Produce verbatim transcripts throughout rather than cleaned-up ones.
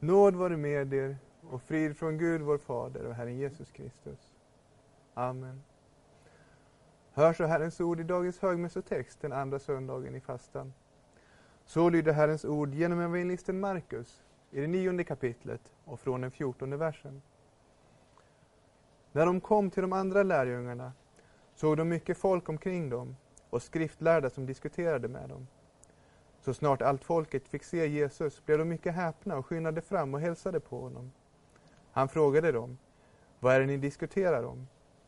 Nåd vare med er och frid från Gud vår Fader och Herren Jesus Kristus. Amen. Hör så Herrens ord i dagens högmässotext, den andra söndagen i fastan. Så lyder Herrens ord genom evangelisten Markus i det nionde kapitlet och från den fjortonde versen. När de kom till de andra lärjungarna såg de mycket folk omkring dem och skriftlärda som diskuterade med dem. Så snart allt folket fick se Jesus blev de mycket häpna och skyndade fram och hälsade på honom. Han frågade dem, vad är det ni diskuterar om?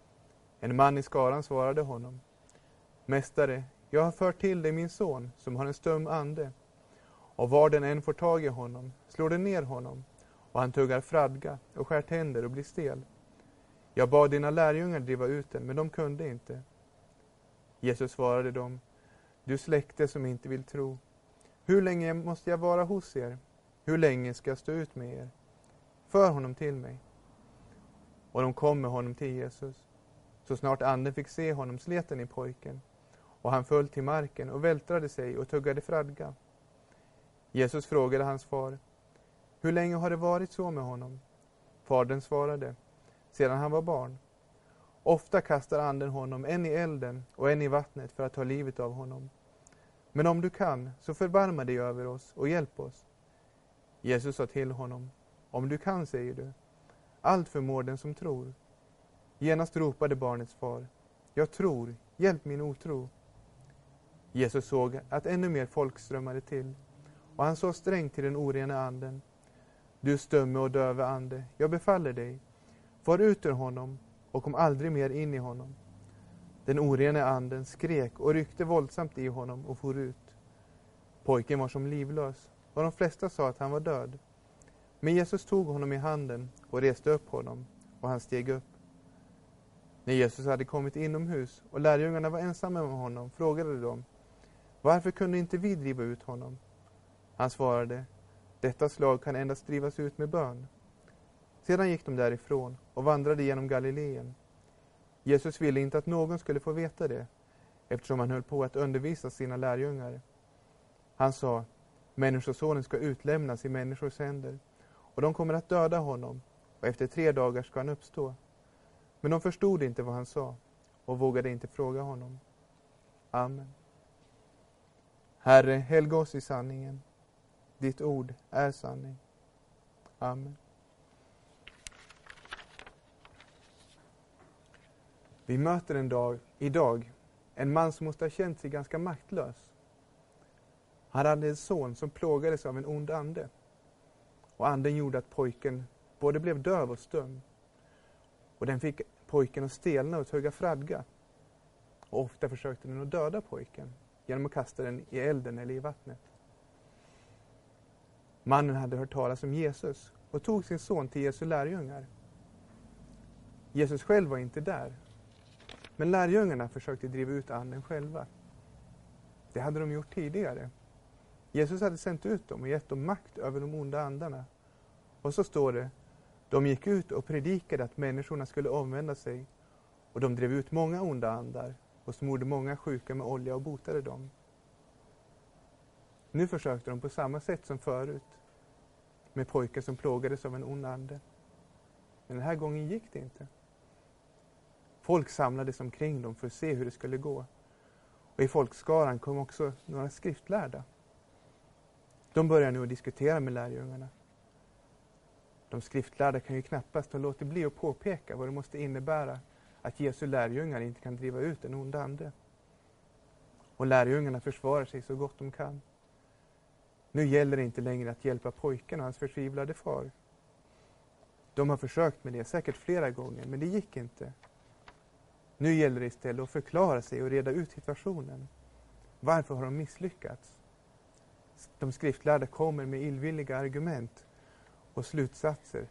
En man i skaran svarade honom, Mästare, jag har fört till dig min son som har en stum ande. Och var den än får tag i honom slår den ner honom och han tuggar fradga och skär tänder och blir stel. Jag bad dina lärjungar driva ut den, men de kunde inte. Jesus svarade dem, du släkte som inte vill tro. Hur länge måste jag vara hos er? Hur länge ska jag stå ut med er? För honom till mig. Och de kom med honom till Jesus. Så snart anden fick se honom slet den i pojken. Och han föll till marken och vältrade sig och tuggade fradga. Jesus frågade hans far, hur länge har det varit så med honom? Fadern svarade, sedan han var barn. Ofta kastar anden honom en i elden och en i vattnet för att ta livet av honom. Men om du kan, så förbarma dig över oss och hjälp oss. Jesus sa till honom, om du kan, säger du. Allt förmår den som tror. Genast ropade barnets far, jag tror, hjälp min otro. Jesus såg att ännu mer folk strömmade till, och han sa strängt till den orena anden, du stumme och döve ande, jag befaller dig, far ut ur honom och kom aldrig mer in i honom. Den orena anden skrek och ryckte våldsamt i honom och for ut. Pojken var som livlös, och de flesta sa att han var död. Men Jesus tog honom i handen och reste upp honom, och han steg upp. När Jesus hade kommit inomhus och lärjungarna var ensamma med honom frågade de, varför kunde inte vi driva ut honom? Han svarade, detta slag kan endast drivas ut med bön. Sedan gick de därifrån och vandrade genom Galileen. Jesus ville inte att någon skulle få veta det, eftersom han höll på att undervisa sina lärjungar. Han sa, människosonen ska utlämnas i människors händer, och de kommer att döda honom, och efter tre dagar ska han uppstå. Men de förstod inte vad han sa, och vågade inte fråga honom. Amen. Herre, helga oss i sanningen. Ditt ord är sanning. Amen. Vi möter en dag, idag en man som måste ha känt sig ganska maktlös. Han hade en son som plågades av en ond ande. Och anden gjorde att pojken både blev döv och stum. Och den fick pojken att stelna och tugga fradga. Och ofta försökte den att döda pojken genom att kasta den i elden eller i vattnet. Mannen hade hört talas om Jesus och tog sin son till Jesu lärjungar. Jesus själv var inte där. Men lärjungarna försökte driva ut anden själva. Det hade de gjort tidigare. Jesus hade sänt ut dem och gett dem makt över de onda andarna. Och så står det, de gick ut och predikade att människorna skulle omvända sig. Och de drev ut många onda andar och smorde många sjuka med olja och botade dem. Nu försökte de på samma sätt som förut, med pojken som plågades av en ond ande. Men den här gången gick det inte. Folk samlades omkring dem för att se hur det skulle gå. Och i folkskaran kom också några skriftlärda. De började nu att diskutera med lärjungarna. De skriftlärda kan ju knappast ha låtit bli att påpeka vad det måste innebära att Jesu lärjungar inte kan driva ut en ond ande. Och lärjungarna försvarar sig så gott de kan. Nu gäller det inte längre att hjälpa pojken och hans förtvivlade far. De har försökt med det säkert flera gånger, men det gick inte. Nu gäller det istället att förklara sig och reda ut situationen. Varför har de misslyckats? De skriftlärda kommer med illvilliga argument och slutsatser.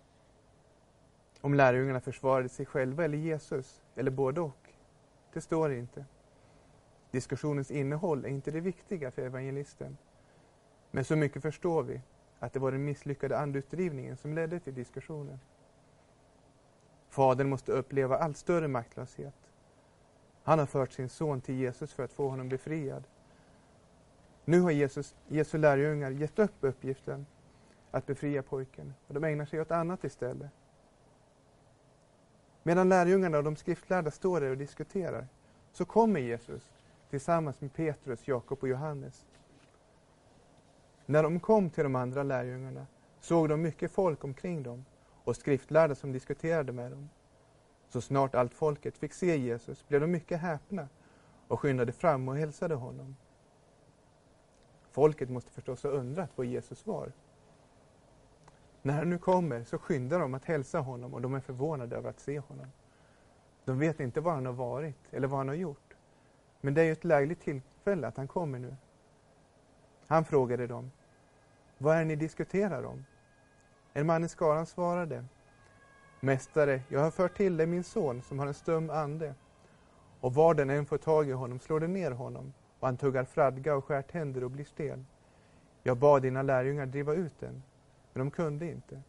Om lärjungarna försvarade sig själva eller Jesus, eller både och, det står inte. Diskussionens innehåll är inte det viktiga för evangelisten. Men så mycket förstår vi att det var den misslyckade andutdrivningen som ledde till diskussionen. Fadern måste uppleva allt större maktlöshet. Han har fört sin son till Jesus för att få honom befriad. Nu har Jesus, Jesu lärjungar gett upp uppgiften att befria pojken och de ägnar sig åt annat istället. Medan lärjungarna och de skriftlärda står där och diskuterar så kommer Jesus tillsammans med Petrus, Jakob och Johannes. När de kom till de andra lärjungarna såg de mycket folk omkring dem och skriftlärda som diskuterade med dem. Så snart allt folket fick se Jesus blev de mycket häpna och skyndade fram och hälsade honom. Folket måste förstås ha undrat vad Jesus var. När han nu kommer så skyndar de att hälsa honom och de är förvånade över att se honom. De vet inte var han har varit eller vad han har gjort. Men det är ju ett lägligt tillfälle att han kommer nu. Han frågade dem, vad är det ni diskuterar om? En man i skaran svarade, Mästare, jag har fört till dig min son som har en stum ande. Och var den än får tag i honom slår den ner honom och han tuggar fradga och skär tänder och blir stel. Jag bad dina lärjungar driva ut den, men de kunde inte.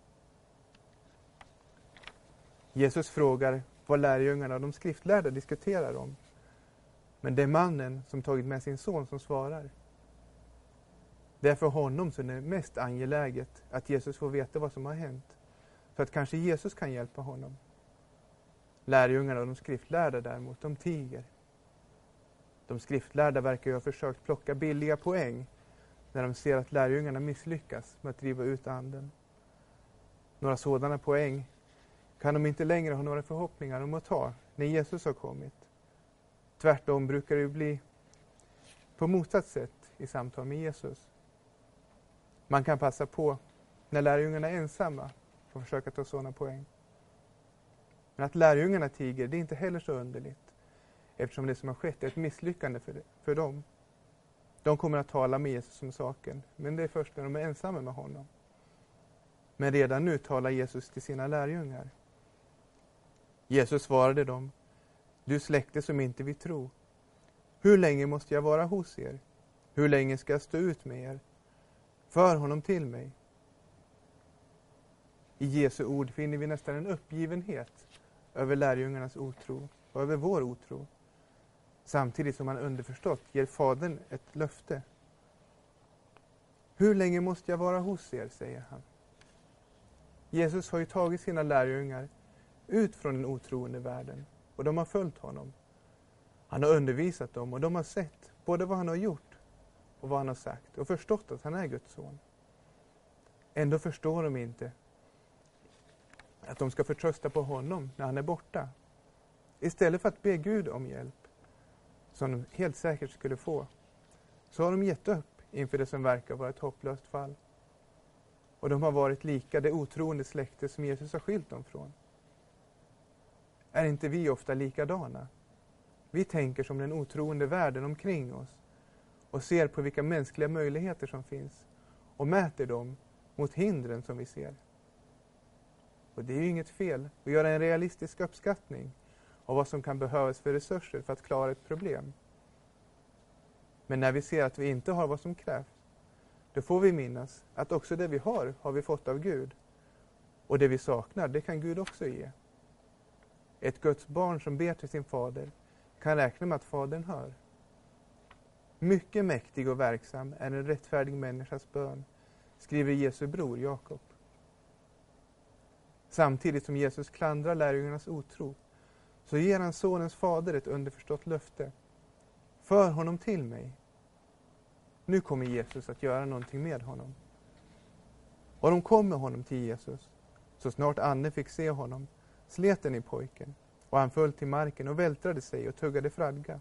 Jesus frågar vad lärjungarna och de skriftlärda diskuterar om. Men det är mannen som tagit med sin son som svarar. Det är för honom som det är mest angeläget att Jesus får veta vad som har hänt. För att kanske Jesus kan hjälpa honom. Lärjungarna och de skriftlärda däremot, de tiger. De skriftlärda verkar ju ha försökt plocka billiga poäng när de ser att lärjungarna misslyckas med att driva ut anden. Några sådana poäng kan de inte längre ha några förhoppningar om att ta när Jesus har kommit. Tvärtom brukar det bli på motsatt sätt i samtal med Jesus. Man kan passa på när lärjungarna är ensamma för att försöka ta sådana poäng. Men att lärjungarna tiger, det är inte heller så underligt. Eftersom det som har skett är ett misslyckande för, det, för dem. De kommer att tala med Jesus om saken, men det är först när de är ensamma med honom. Men redan nu talar Jesus till sina lärjungar. Jesus svarade dem, du släkte som inte vill tro. Hur länge måste jag vara hos er? Hur länge ska jag stå ut med er? För honom till mig. I Jesu ord finner vi nästan en uppgivenhet över lärjungarnas otro och över vår otro. Samtidigt som han underförstått ger Fadern ett löfte. Hur länge måste jag vara hos er, säger han. Jesus har ju tagit sina lärjungar ut från den otroende världen och de har följt honom. Han har undervisat dem och de har sett både vad han har gjort och vad han har sagt och förstått att han är Guds son. Ändå förstår de inte att de ska förtrösta på honom när han är borta. Istället för att be Gud om hjälp, som de helt säkert skulle få, så har de gett upp inför det som verkar vara ett hopplöst fall. Och de har varit lika det otroende släkte som Jesus har skilt dem från. Är inte vi ofta likadana? Vi tänker som den otroende världen omkring oss och ser på vilka mänskliga möjligheter som finns och mäter dem mot hindren som vi ser. Och det är ju inget fel att göra en realistisk uppskattning av vad som kan behövas för resurser för att klara ett problem. Men när vi ser att vi inte har vad som krävs, då får vi minnas att också det vi har, har vi fått av Gud. Och det vi saknar, det kan Gud också ge. Ett Guds barn som ber till sin fader kan räkna med att fadern hör. Mycket mäktig och verksam är en rättfärdig människas bön, skriver Jesu bror Jakob. Samtidigt som Jesus klandrar lärjungarnas otro, så ger han sonens fader ett underförstått löfte. För honom till mig. Nu kommer Jesus att göra någonting med honom. Och de kom med honom till Jesus. Så snart anden fick se honom, slet den i pojken, och han föll till marken och vältrade sig och tuggade fradga.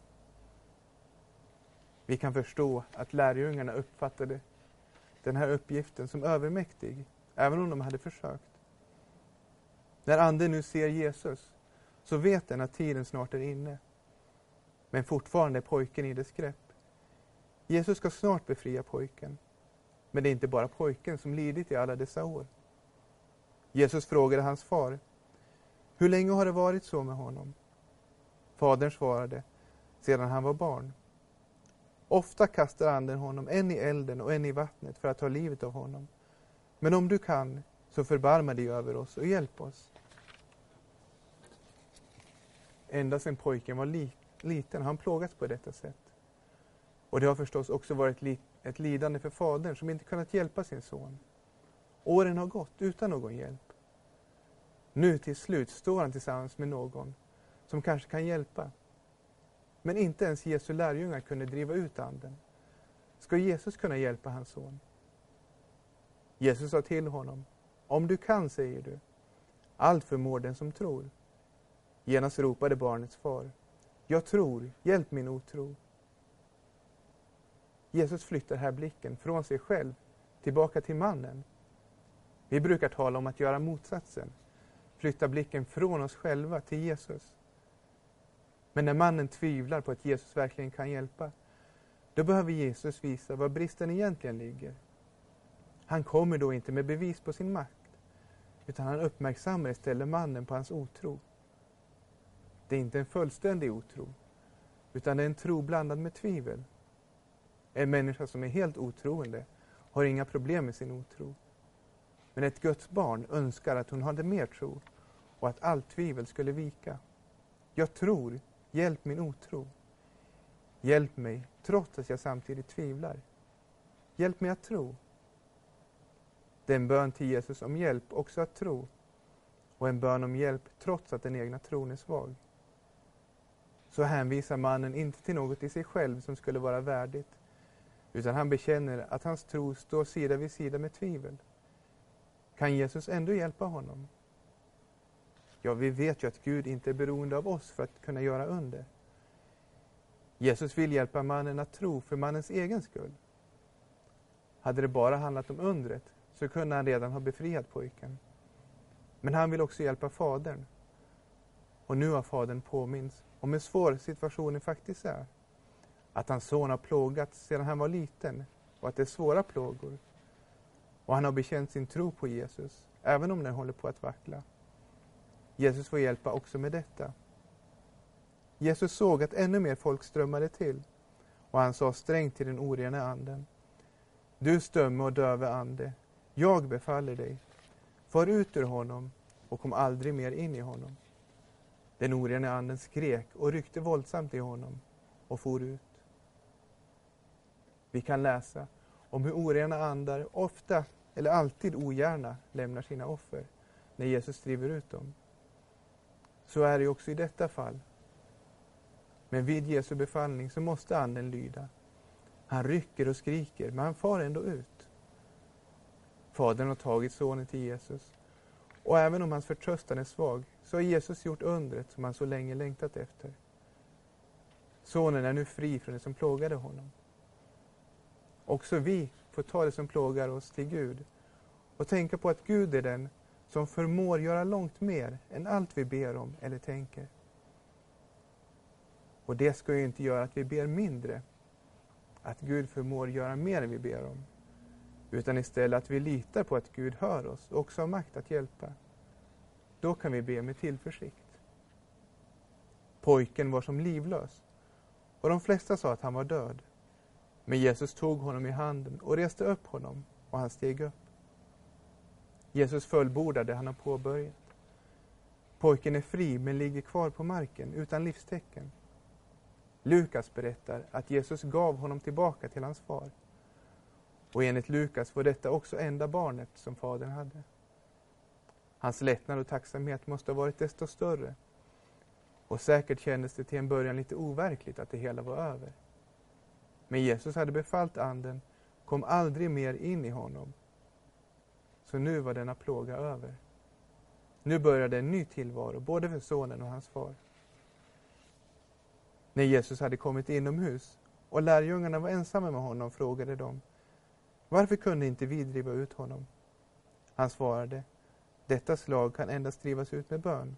Vi kan förstå att lärjungarna uppfattade den här uppgiften som övermäktig, även om de hade försökt. När anden nu ser Jesus, så vet den att tiden snart är inne. Men fortfarande är pojken i dess grepp. Jesus ska snart befria pojken. Men det är inte bara pojken som lidit i alla dessa år. Jesus frågade hans far, hur länge har det varit så med honom? Fadern svarade, sedan han var barn. Ofta kastar anden honom en i elden och en i vattnet för att ta livet av honom. Men om du kan, så förbarma dig över oss och hjälp oss. Ända sedan pojken var li- liten har han plågats på detta sätt. Och det har förstås också varit li- ett lidande för fadern som inte kunnat hjälpa sin son. Åren har gått utan någon hjälp. Nu till slut står han tillsammans med någon som kanske kan hjälpa. Men inte ens Jesu lärjungar kunde driva ut anden. Ska Jesus kunna hjälpa hans son? Jesus sa till honom: om du kan, säger du, allt förmår den som tror. Genast ropade barnets far: jag tror, hjälp min otro. Jesus flyttar här blicken från sig själv tillbaka till mannen. Vi brukar tala om att göra motsatsen. Flytta blicken från oss själva till Jesus. Men när mannen tvivlar på att Jesus verkligen kan hjälpa, då behöver Jesus visa var bristen egentligen ligger. Han kommer då inte med bevis på sin makt, utan han uppmärksammar istället mannen på hans otro. Det är inte en fullständig otro, utan det är en tro blandad med tvivel. En människa som är helt otroende har inga problem med sin otro. Men ett Guds barn önskar att hon hade mer tro och att allt tvivel skulle vika. Jag tror, hjälp min otro. Hjälp mig trots att jag samtidigt tvivlar. Hjälp mig att tro. Det är en bön till Jesus om hjälp också att tro. Och en bön om hjälp trots att den egna tron är svag. Så hänvisar mannen inte till något i sig själv som skulle vara värdigt, utan han bekänner att hans tro står sida vid sida med tvivel. Kan Jesus ändå hjälpa honom? Ja, vi vet ju att Gud inte är beroende av oss för att kunna göra under. Jesus vill hjälpa mannen att tro för mannens egen skull. Hade det bara handlat om undret så kunde han redan ha befriat pojken. Men han vill också hjälpa fadern. Och nu har fadern påminns om hur svår situationen faktiskt är. Att hans son har plågats sedan han var liten och att det är svåra plågor. Och han har bekänt sin tro på Jesus, även om den håller på att vackla. Jesus får hjälpa också med detta. Jesus såg att ännu mer folk strömmade till, och han sa strängt till den orena anden: du stömme och döve ande, jag befaller dig, far ut ur honom och kom aldrig mer in i honom. Den orena anden skrek och ryckte våldsamt i honom och for ut. Vi kan läsa om hur orena andar ofta eller alltid ogärna lämnar sina offer när Jesus driver ut dem. Så är det också i detta fall. Men vid Jesu befallning så måste anden lyda. Han rycker och skriker, men han far ändå ut. Fadern har tagit sonen till Jesus. Och även om hans förtröstan är svag så har Jesus gjort undret som han så länge längtat efter. Sonen är nu fri från det som plågade honom. Också vi får ta det som plågar oss till Gud och tänka på att Gud är den som förmår göra långt mer än allt vi ber om eller tänker. Och det ska ju inte göra att vi ber mindre, att Gud förmår göra mer än vi ber om, utan istället att vi litar på att Gud hör oss och också har makt att hjälpa. Då kan vi be med tillförsikt. Pojken var som livlös, och de flesta sa att han var död. Men Jesus tog honom i handen och reste upp honom, och han steg upp. Jesus fullbordade han har påbörjat. Pojken är fri men ligger kvar på marken utan livstecken. Lukas berättar att Jesus gav honom tillbaka till hans far. Och enligt Lukas var detta också enda barnet som fadern hade. Hans lättnad och tacksamhet måste ha varit desto större. Och säkert kändes det till en början lite overkligt att det hela var över. Men Jesus hade befallt anden, kom aldrig mer in i honom. Så nu var denna plåga över. Nu började en ny tillvaro, både för sonen och hans far. När Jesus hade kommit inomhus och lärjungarna var ensamma med honom frågade de: varför kunde inte vi driva ut honom? Han svarade: detta slag kan endast drivas ut med bön.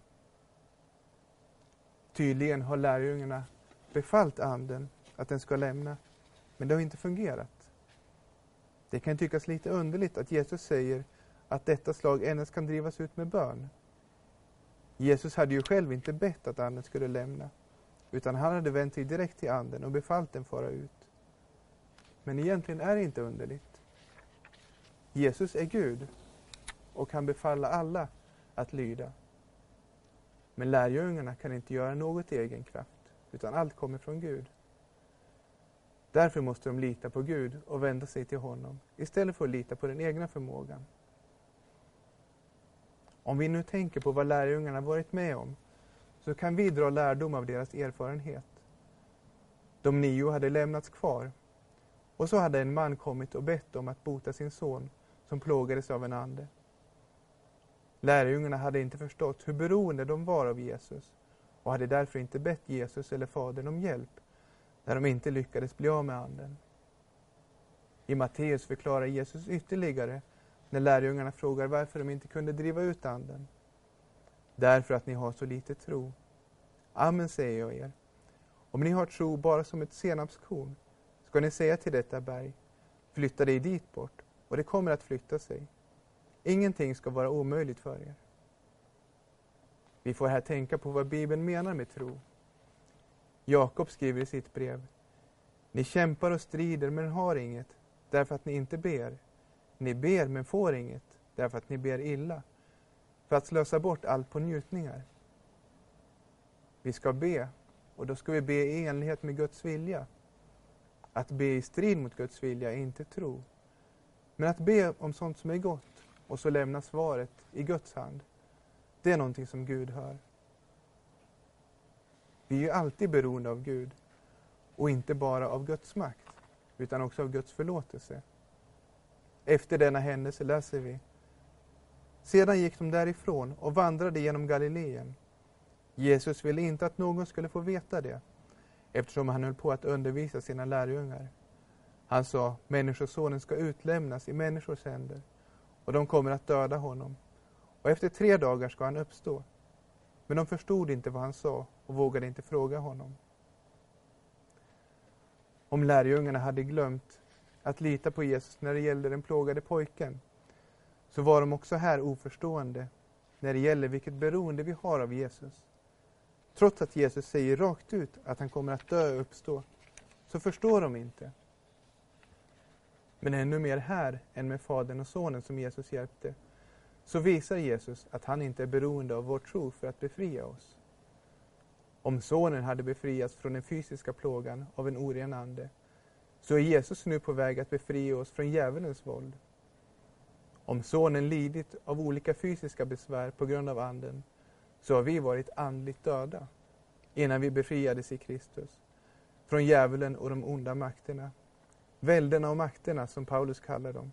Tydligen har lärjungarna befallt anden att den ska lämna, men det har inte fungerat. Det kan tyckas lite underligt att Jesus säger att detta slag endast kan drivas ut med bön. Jesus hade ju själv inte bett att anden skulle lämna, utan han hade vänt sig direkt till anden och befallt den fara ut. Men egentligen är det inte underligt. Jesus är Gud och kan befalla alla att lyda. Men lärjungarna kan inte göra något i egen kraft, utan allt kommer från Gud. Därför måste de lita på Gud och vända sig till honom, istället för att lita på den egna förmågan. Om vi nu tänker på vad lärjungarna varit med om, så kan vi dra lärdom av deras erfarenhet. De nio hade lämnats kvar, och så hade en man kommit och bett om att bota sin son som plågades av en ande. Lärjungarna hade inte förstått hur beroende de var av Jesus och hade därför inte bett Jesus eller Fadern om hjälp när de inte lyckades bli av med anden. I Matteus förklarar Jesus ytterligare när lärjungarna frågar varför de inte kunde driva ut anden. Därför att ni har så lite tro. Amen, säger jag er. Om ni har tro bara som ett senapskorn, ska ni säga till detta berg, flytta dig dit bort, och det kommer att flytta sig. Ingenting ska vara omöjligt för er. Vi får här tänka på vad Bibeln menar med tro. Jakob skriver i sitt brev: ni kämpar och strider men har inget, därför att ni inte ber. Ni ber men får inget, därför att ni ber illa, för att slösa bort allt på njutningar. Vi ska be, och då ska vi be i enlighet med Guds vilja. Att be i strid mot Guds vilja är inte tro. Men att be om sånt som är gott och så lämna svaret i Guds hand, det är någonting som Gud hör. Vi är ju alltid beroende av Gud, och inte bara av Guds makt, utan också av Guds förlåtelse. Efter denna händelse läser vi: sedan gick de därifrån och vandrade genom Galileen. Jesus ville inte att någon skulle få veta det, eftersom han höll på att undervisa sina lärjungar. Han sa: människosonen ska utlämnas i människors händer, och de kommer att döda honom. Och efter tre dagar ska han uppstå. Men de förstod inte vad han sa och vågade inte fråga honom. Om lärjungarna hade glömt att lita på Jesus när det gällde den plågade pojken, så var de också här oförstående när det gäller vilket beroende vi har av Jesus. Trots att Jesus säger rakt ut att han kommer att dö och uppstå, så förstår de inte. Men ännu mer här än med Fadern och Sonen som Jesus hjälpte, så visar Jesus att han inte är beroende av vår tro för att befria oss. Om Sonen hade befriats från den fysiska plågan av en oren ande, så är Jesus nu på väg att befria oss från djävulens våld. Om Sonen lidit av olika fysiska besvär på grund av anden, så har vi varit andligt döda innan vi befriades i Kristus från djävulen och de onda makterna, välderna och makterna som Paulus kallar dem.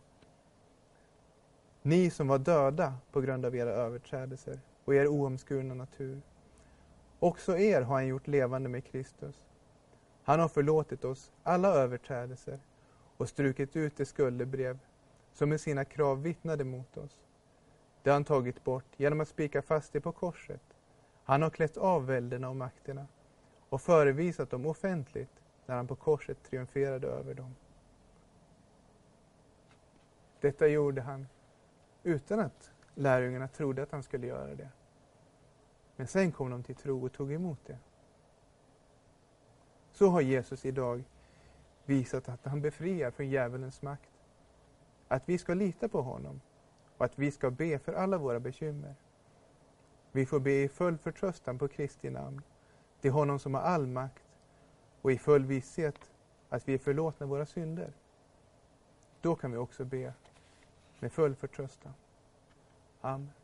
Ni som var döda på grund av era överträdelser och er oomskurna natur, också er har han gjort levande med Kristus. Han har förlåtit oss alla överträdelser och strukit ut det skuldebrev som med sina krav vittnade mot oss. Det har han tagit bort genom att spika fast det på korset. Han har klätt av välderna och makterna och förevisat dem offentligt när han på korset triumferade över dem. Detta gjorde han utan att lärjungarna trodde att han skulle göra det. Men sen kom de till tro och tog emot det. Så har Jesus idag visat att han befriar från djävulens makt. Att vi ska lita på honom och att vi ska be för alla våra bekymmer. Vi får be i full förtröstan på Kristi namn, till honom som har all makt, och i full visshet att vi är förlåtna våra synder. Då kan vi också be med full förtröstan. Amen.